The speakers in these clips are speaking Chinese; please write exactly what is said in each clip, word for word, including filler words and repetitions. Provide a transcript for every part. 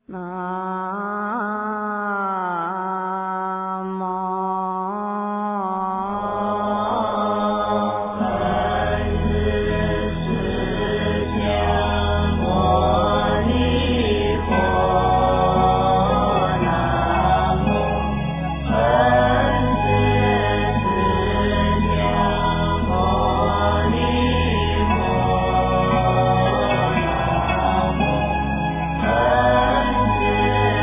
南无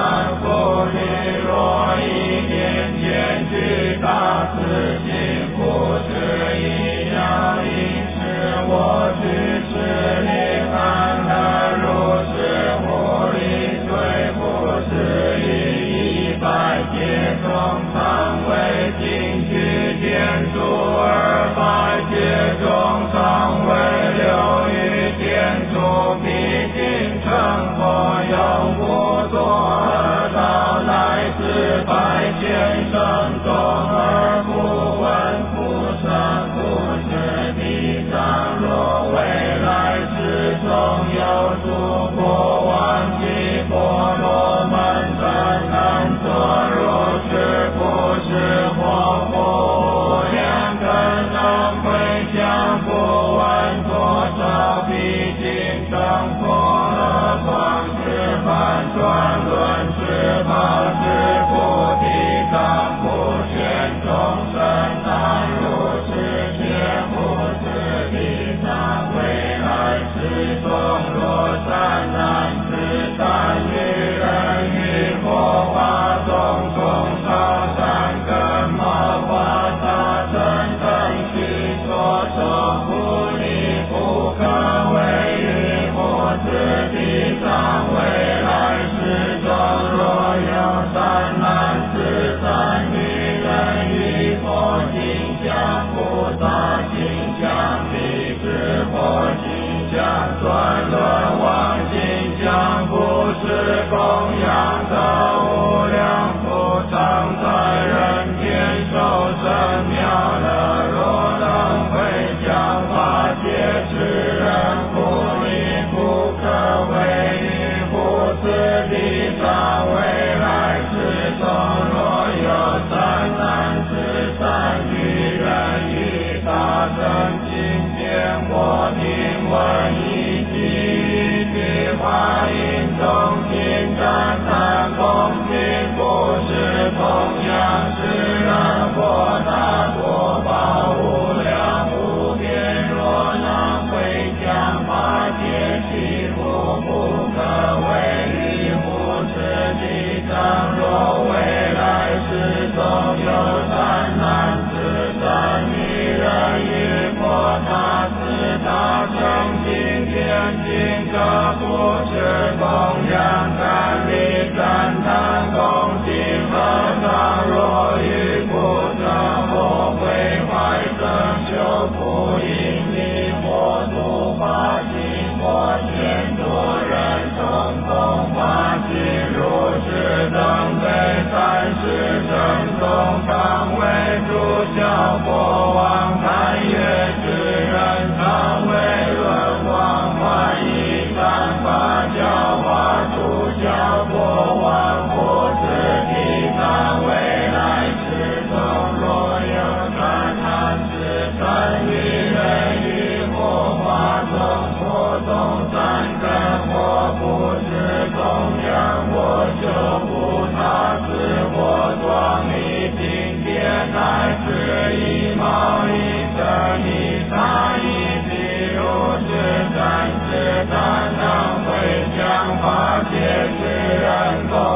凡夫利若一点见具大自性，不是一样应是我具是力看得如是无力虽不是以一百界中常为尽具见诸二百界中常为流于见诸毕竟成佛有无作而道来自百千生中而不闻不生不知地藏若未来世中有诸佛王及婆罗门等能作如是不是或不量可能会将不闻多少毕竟成佛何况是反转论是报是菩提当不全众生当如是皆不是地藏未来世中若善男子善女人于佛法中共烧三根毛发大乘等须所受不离不可为于不知地藏未来世中若有善男子善女人于佛经像菩萨经像辟支佛经像转轮王经像不是供养的无量福常在人间受生妙乐，若能会将法界之人不离不可为于不知地藏未来世中若有善男子善女人于大乘经典我听闻以及一句话音中心赞叹恭敬不是供养是人或大国宝无量无边，若能会将法界起伏不可为于不知地藏若未来世中有善男子善女人于佛大慈大乘经典经各不是供养赞礼赞叹恭敬何当若于不得或毁坏生修不因离佛度法经佛前度人众共法经如是等被三世正中常为诸教国王堪阅之人常为论王换一三法教化诸教国王不知地藏未来世中若有善男子善女人于佛法中活动三根我不知供养我就不他自我装一经典乃至一毛一尘一沙一譬如是三世但能会将法界之人共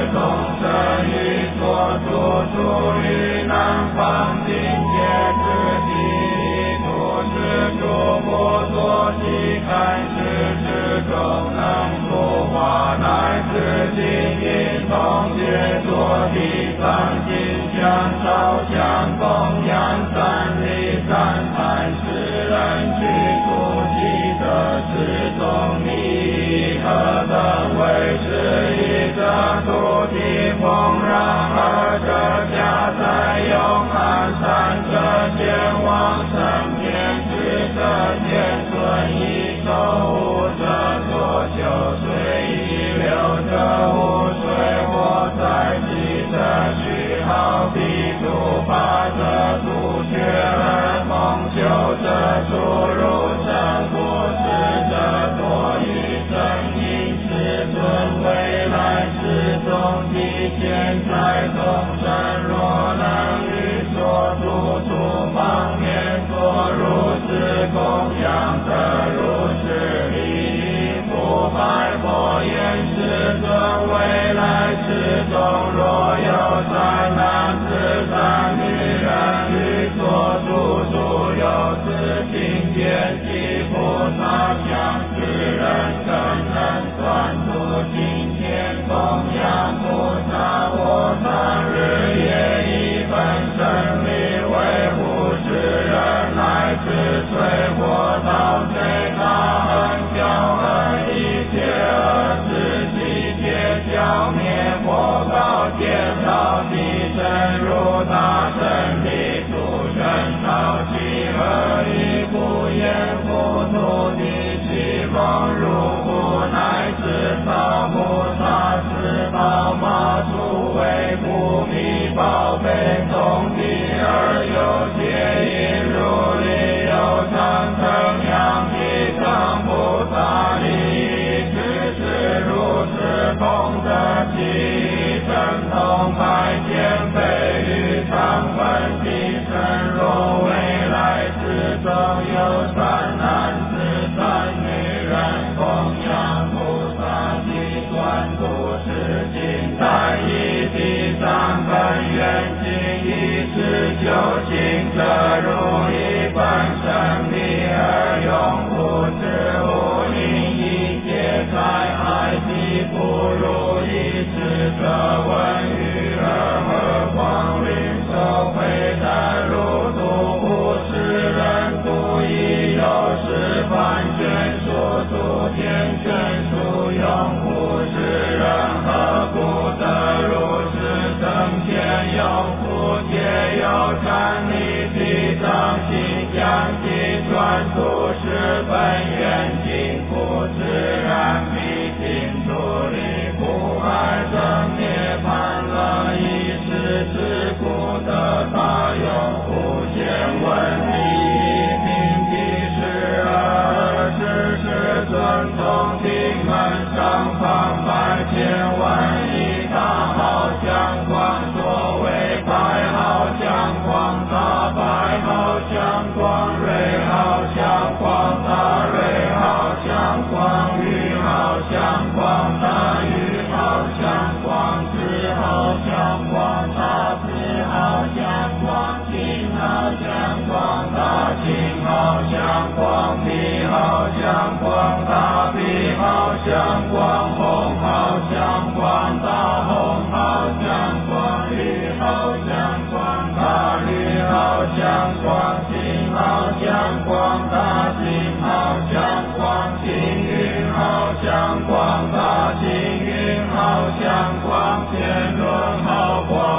众生于所住处于南方境界之地，土是诸佛所悉开示之中能度化乃至今因同解作地藏经香烧香供养三礼三坛十人具足记得之中你何等为是一者土地丰饶二者家在永安三者见往生天之者见尊一手五者所修随一流者无水火灾及者虚耗地土八者土缺而梦修者出入者不是者多于生因世尊未来世中地现在众生若能于所住处方面所如是供养得如是利益不败佛言世尊未来世中若有三男子三女人于所住处有此境界及菩萨相之人更能断除今天供养菩萨我当日夜以本身力维护之人乃至水火道水大恩教恩一切恶事悉皆消灭佛告见到地震如大神力主神道其何以不言不土地其风如故乃至道菩萨是宝马出为不迷宝贝从地而有界因如理有常成样地藏菩萨利益只是如是功德其神通百千倍于常分地神若未来世中有三男子三女人供养菩萨及观土是今在一地上本愿经一世修行者如一本生力而永不知无因一切灾害及不如意事者闻于而何况灵受非但如度不是人度亦有十万眷属诸天眷属永不是人何故得如是等天有福皆有禅理地藏心相继传出是本愿经不自然必定处理不爱生涅槃了一时之故得大有无限问题并地是而知是尊从经门上方百千万亿大好相光所谓白好相光大白好相光瑞好相光大瑞好相光玉好相光大玉好相光智好相光大智好相光情好相光大情好相光地好相光大地好相光红好相光大红好相光绿好相光大绿好相光青好相光大青好相光青云好相光大青云好相光天伦好光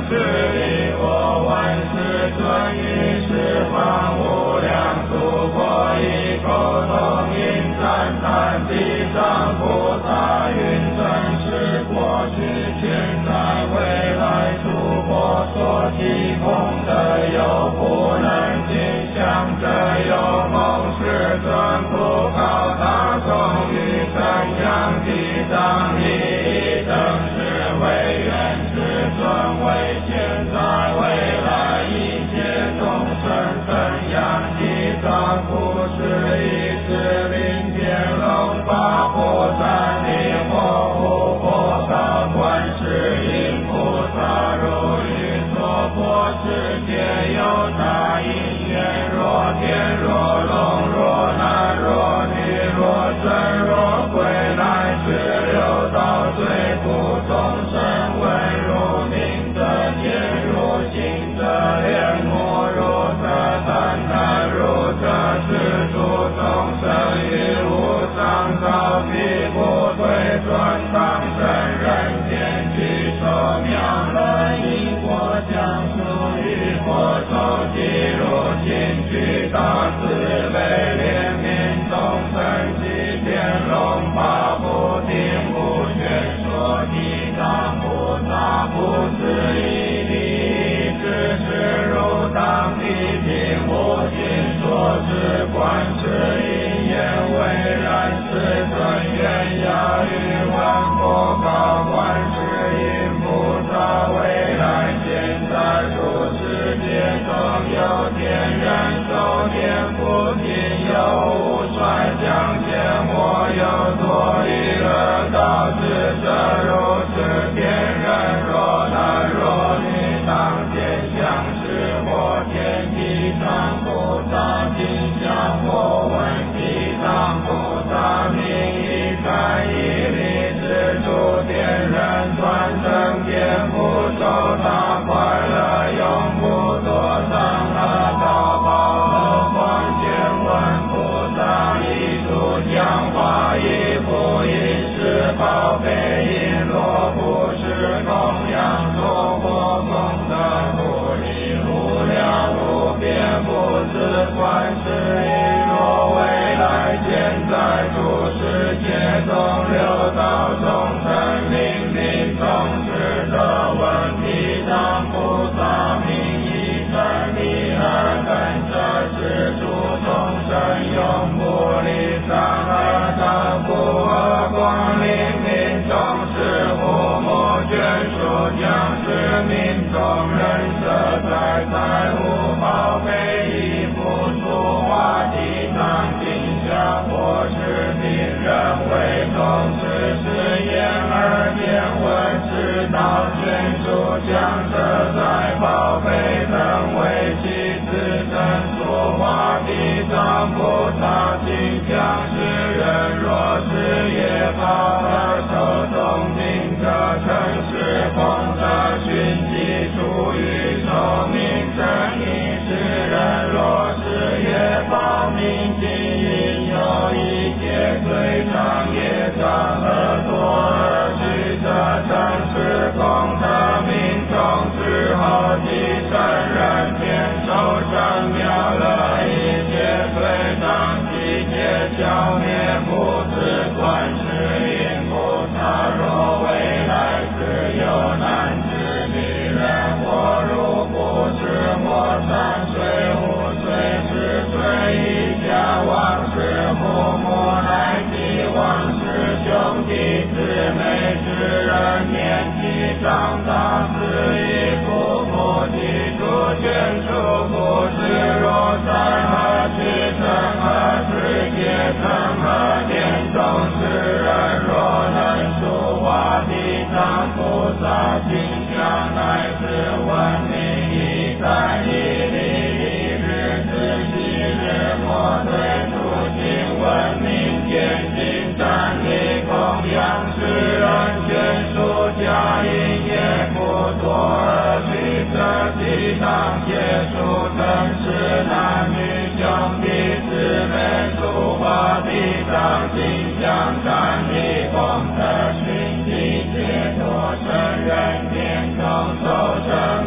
是力我万事尊于十方无量诸佛以口同音赞叹地藏菩萨云真实过去现在未来诸佛所提供的有不能尽想者有梦世尊不告他从于三样地藏利益等是为愿世尊为现在未来一切众生分样地藏不是一时灵天龙八部三力或护菩萨观世音菩萨如于所破世界有大因缘若天若龙若男若女若真若鬼乃至六道最苦众生闻如名则见如行则莲目如则赞叹如则是诸众生于无上道彼不退转当身人间具手妙乐因果讲述于佛手记如今具大慈悲怜悯众生及天龙八部定不宣说地藏菩萨不是一力只是如当地听无尽说是观世音言为然世尊愿要于万佛告观世音菩萨未来现在诸世界中有天人寿天福听有无衰将见我有多利乐道智者如是天人若男若女当见相是或天地藏菩萨心想或闻地藏菩萨名以善以利之诸天人传正天福受大快乐永不多伤恶道报何况见闻菩萨以诸讲话以不因是宝贝因若不是供养作佛功德不离无量无边不自观世音若未来现在诸世界中六道众生灵灵众智者闻地藏菩萨名以真理而跟着是诸众生永不离三恶道不恶光临民众是父母眷属将是民众人设在财物宝贝以不出化地藏经下或是病人为众是是言而言闻知道眷属将设在宝贝等为其自身出化地藏菩萨经将是人若是业报而受众定者称是功德寻迹出于寿命真因是人若是业报明尽因有一劫最长业障而多而去者称是功德命中之后即生人天受生妙乐一切最长一切消灭不自观世音菩萨若未来自有难知女人或如不是莫三岁五岁十岁以下往事父母乃及往事兄弟姊妹之人年纪长大死于父母及诸眷属不知若在何去生何世界生何年中世人若能出化地藏菩萨形象乃至闻名以善以利一日自昔日莫对诸经闻名见经赞力供养世人眷属家因也不多而去者地藏结束正是男女兄弟姊妹出化地藏经像善力功德寻迹解脱生人天中受生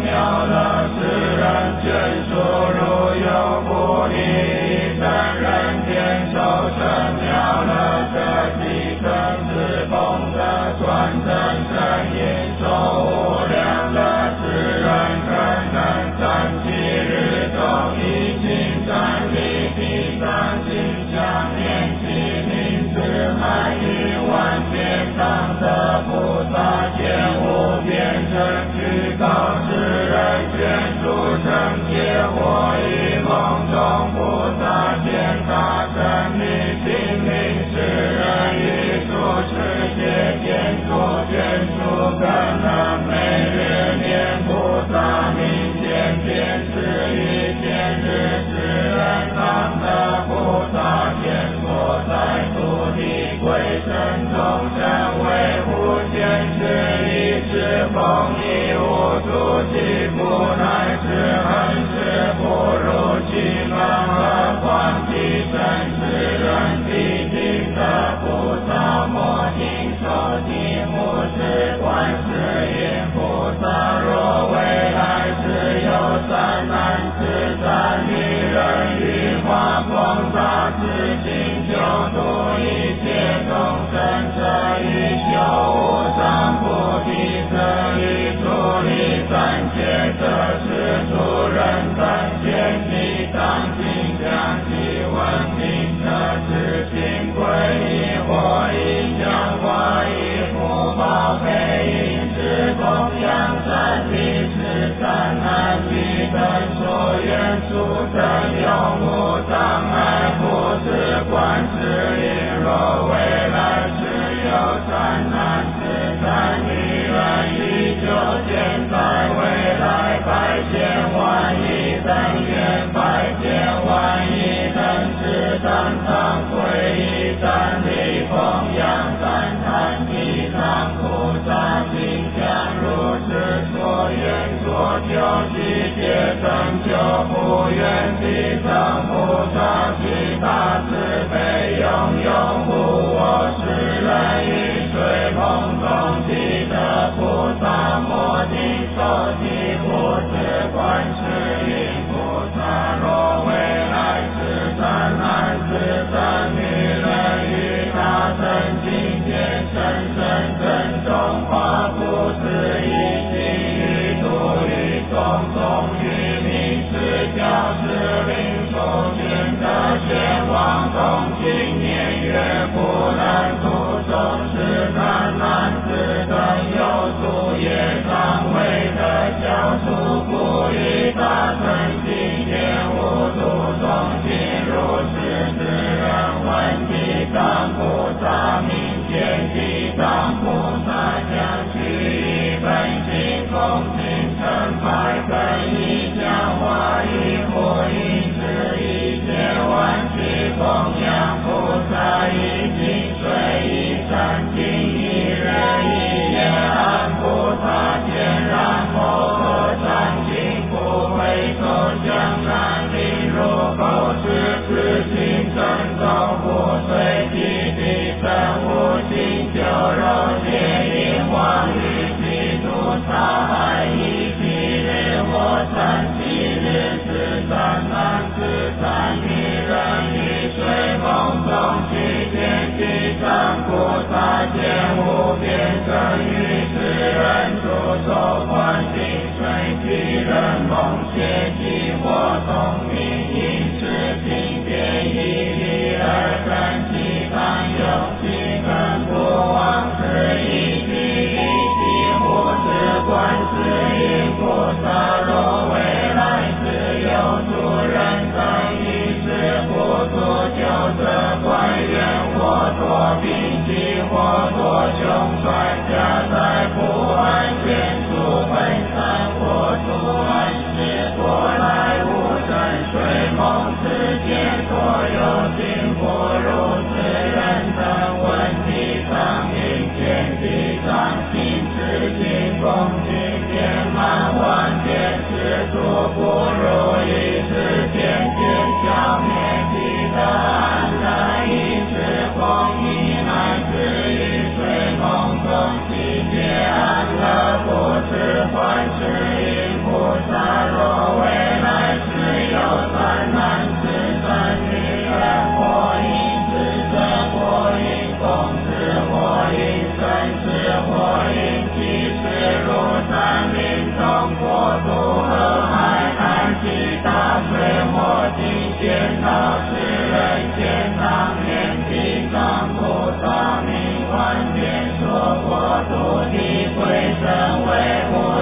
至高之人宣主圣洁，我以梦中菩萨见他神力心灵使人与主世界天主眷属可能每日念菩萨名见便是一天日使人当得菩萨天所在土地归神众生为无限是一是风一无主其不乃是恒是不如其们何况其身是人必定的菩萨莫听受其不是观世音菩萨若未来世有三难自在女人与花光大自心救度一切众生这一修无上菩提这一处理三界这是主人三界其当心将其闻名这是心归一或一香花一福报配一是供养三体是三难必等所愿速等永无障碍不是观世音若未来世有三难自在女人依旧现在未来百千万亿等愿百千万亿等是等常归一等力供养三坛地藏菩萨心想如是所愿所求其皆成就不愿地藏菩萨其大慈悲永永护我世人于水梦中记得菩萨摩听受其不是观世音菩萨若未来世三难自在女人与他生今天深深珍重化不是一心与度与种种与名是教是领受见的前往东京年月不能度众是难难自等有主业障为的教主故意大乘今天无度众心如是自然问地藏菩萨明见地藏菩萨将去以本心恭敬称拜本一讲话一或一是一千万去供养菩萨一净水一山经一日一夜安菩萨天然摩诃三经不回头将南临入口是自心正道不随地地真无心就肉界因往日基督杀害一七日或三七日是三难自在女人于水梦中去见地藏菩萨见无边身于世人主受观顶水巨人梦邪气或聪明因是经变一力而根其当有其根不忘是一体一体不是观世音菩萨若未来世有主人等于是不足就责怪愿或多病疾或多穷衰家在不安全处分散或处安世多来无神水梦之间多有心不如此人等问地藏明见地藏心之心共具遍满万遍是诸不如意是天天消灭地的安然一是光一乃至于水梦中悉皆安乐不是观世音菩萨若未来世有三难自在女人或因自责或因公事或因生事或因其事如山林中国土和海南其大水或经见到世人见当年地藏菩萨名万遍说国土地归身为无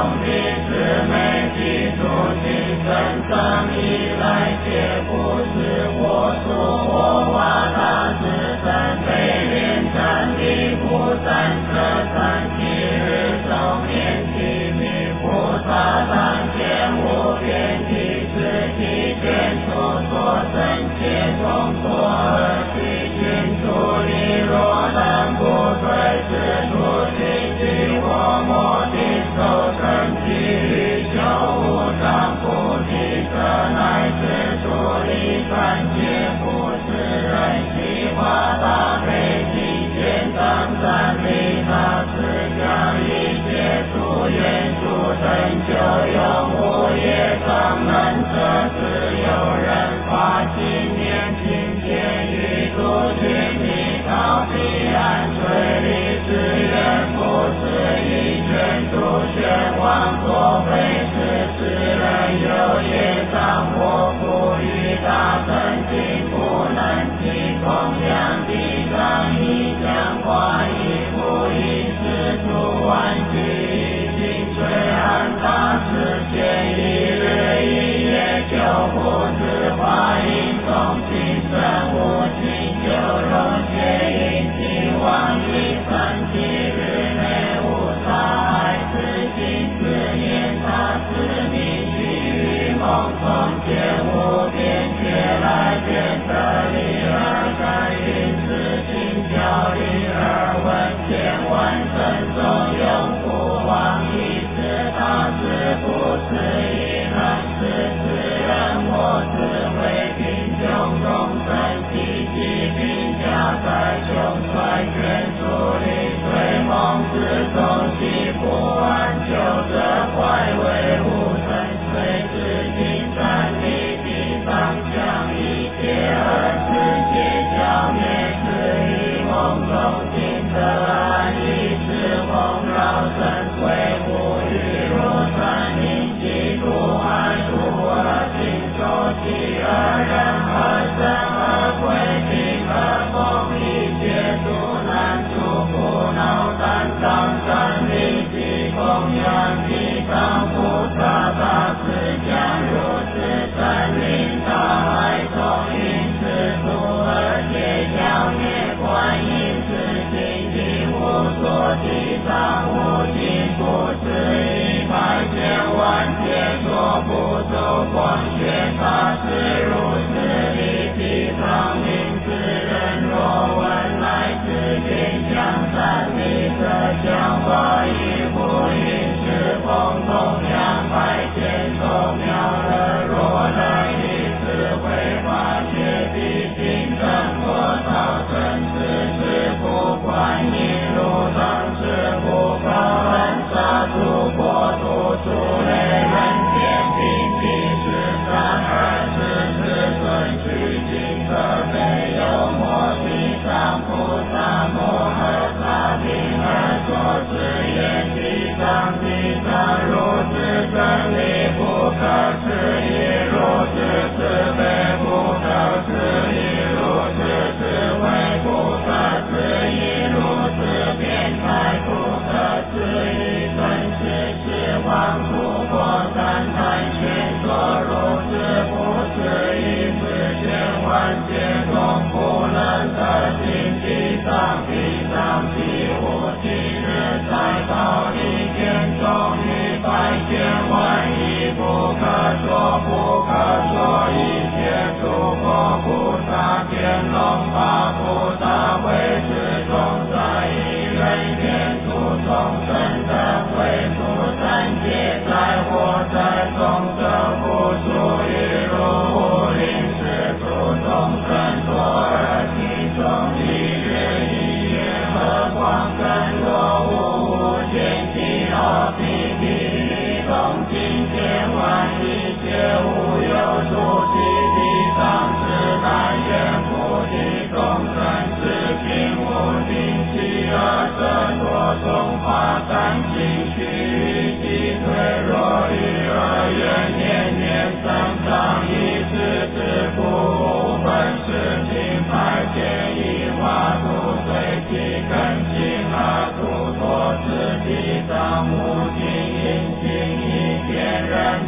的是美的主的身上以来，皆不是我说我话他是真被连站的不散这三七日中年期的菩萨当见无边的是体见所作真切中所而去见出力若能不对是出的即我莫的受成其力修无上菩提这乃是出力三界不是人心化大悲心见当三利他是将一切诸愿诸成就永无业障能这是有人发心念亲见于诸群你到彼岸水里之愿不是一卷诸玄王所非是世人有业障我不与大乘经不能其供养地藏一将化一不一是诸万俱已经垂安大世界一日一夜就不知化应从心生无情就容皆因其往一三七日内无他爱之心思念他是你去于梦中见无边觉来见得力而感应是心教力而闻见万生中永不忘一是他是不是一能是世人我智慧贫穷众生习气并加在穷衰眷属里随梦之中悉不安就这坏为无生随之心善力地上将一切而世界消灭是以梦中心得安逸是梦绕身归无欲如山林极度爱度而心受其而人而生而归定而风一切诸难诸苦恼担当三力及供养地藏菩萨大慈将如是三灵大爱从因是诸而皆消灭观音是心地无所地藏无尽不是一百千万劫所不走光学大是如是力地藏名之人若闻来之见将三力则将化一不应是风同样百千寿妙而若能以智慧化解毕竟真佛道真实是不观音如当是不高恩萨诸国土诸类人间并必是三二十四尊具经可没有摩地上菩萨摩诃萨并而所知言地藏地藏如是真理不可思议如是慈悲不可思议如是智慧不可思议如是辩才不可思议真实是王诸国三坛玄所如是不思议世间万劫中不能得心地藏地藏地无尽日在道理见中于百千万亿不可说不可说一切诸佛菩萨天龙八部大会之中在一人间诸众生的会诸三界在我在众生不属于如无临时诸众生多而其中一日一夜和光根若无无间地奥地地理动境界万一切无有诸地地藏是但愿菩提众生是平无定气而得多种法三心须臾即退若欲而愿念念生长一世之苦无分是情百千亿化度随其根性而度脱是地藏无尽因心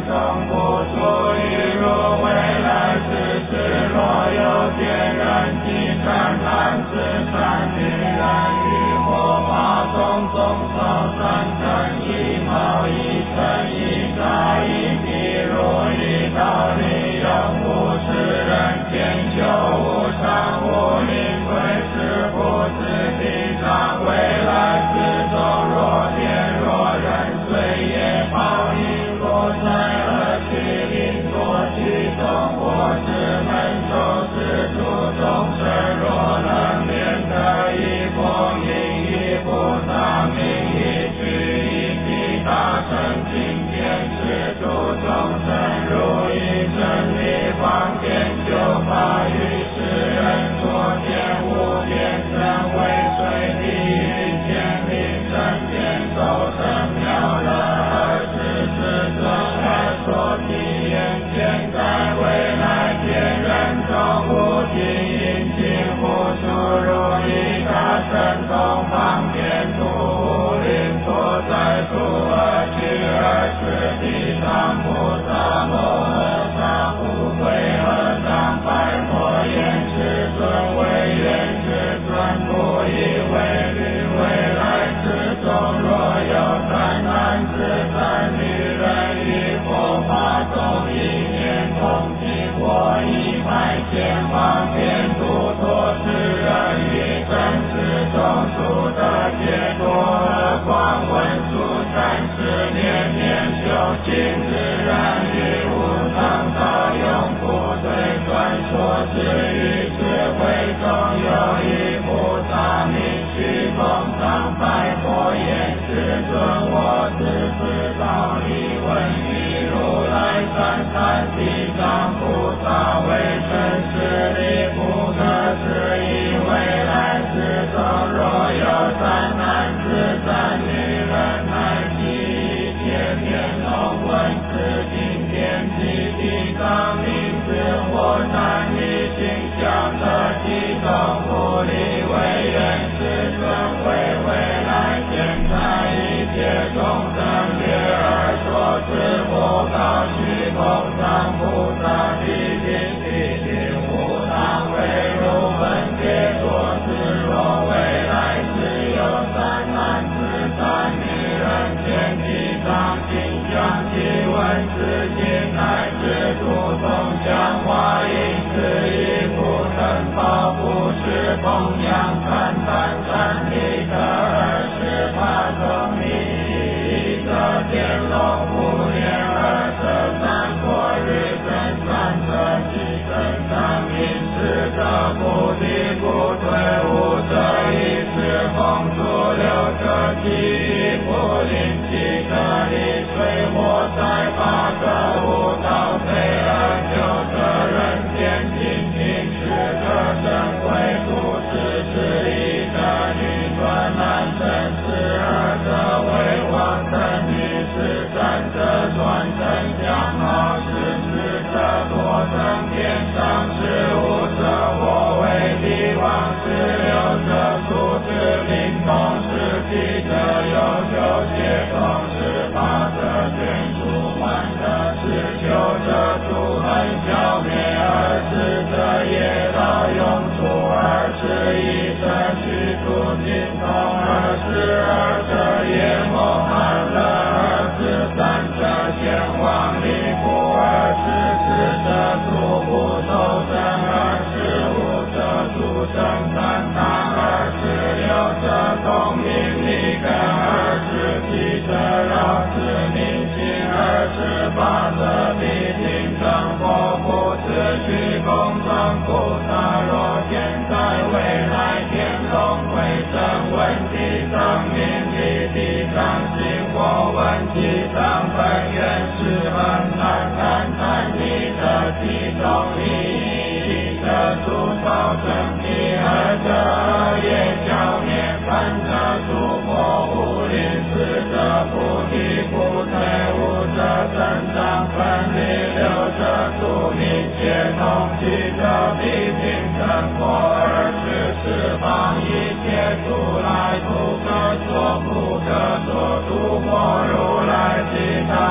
生不足以入未来之事，若有天然气湛蓝之山女人与火花种种烧山成一毛一尘一扎一滴如一道理有无是人天修无常无灵贵是不知地上未来之中若天若人岁月报应若在而去临所其中我之门受是诸众生若能免得一风一一菩萨名一句一地大乘经典是诸众生如意真理方便就法于世人所见无边身为水地狱天命真天受生妙乐而知是真而所体验现在未来天人中无尽因尽无数如意大神通方便度无灵所在处而去而是地藏菩萨摩诃萨不归而当拜佛言世尊为愿世尊不以为虑未来之中若有三男子三女人与佛法中一念同体或一百千方便度多世人与真实中数的解脱而光文殊三十年年修行自然与无常道用不对转说之于智慧中有一菩萨名须空常拜佛言世尊我只知道理问于如来三三地藏菩萨为真实力不可思议未来之中若有三男子三女人乃及一切天龙文字经典及地藏名字或男女形象的其中不离为愿世尊为未来现在一切众生略而说之不告虚空藏菩萨地地地地无当为如本解说之若未来只有三男子三女人见地藏经讲其文字经乃至诸宗讲话因此一不能报不是供养三三三利的二十八种利益的天龙五年二十三国日真三者即真三明是的不离不退无这一是风出六者其余不临其的力水火灾八个无道非而就这人间清净是这珍贵不是是一的女转男生是二者为王的女是三者转成相貌是四者多生天上是五者我为帝王是六者数之灵通是七者有九解通是八者全数万者是九者诸恨消灭二十者业道用处二十一者去除尽通二十二者业梦安乐二十三者前往离苦二十四者诸不受生二十五者诸生三大二十六者功名利根二十七者绕之明心二十八者必定正佛不自去功成菩萨若现在未来天龙会真问地藏名地地藏心我问地藏本愿是本来三三地的其中利益的诸少真谛二者业消灭三者诸佛无临四者菩提不退五者增长分离六者诸明解通七者必定成佛二十四方一切如来不可说不可说诸佛如来其他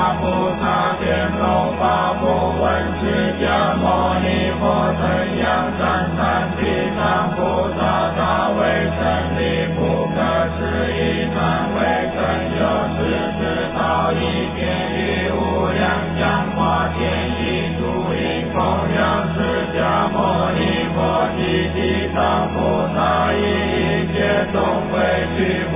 量降华天地主因供养释迦牟尼佛及地藏菩萨以一切众为具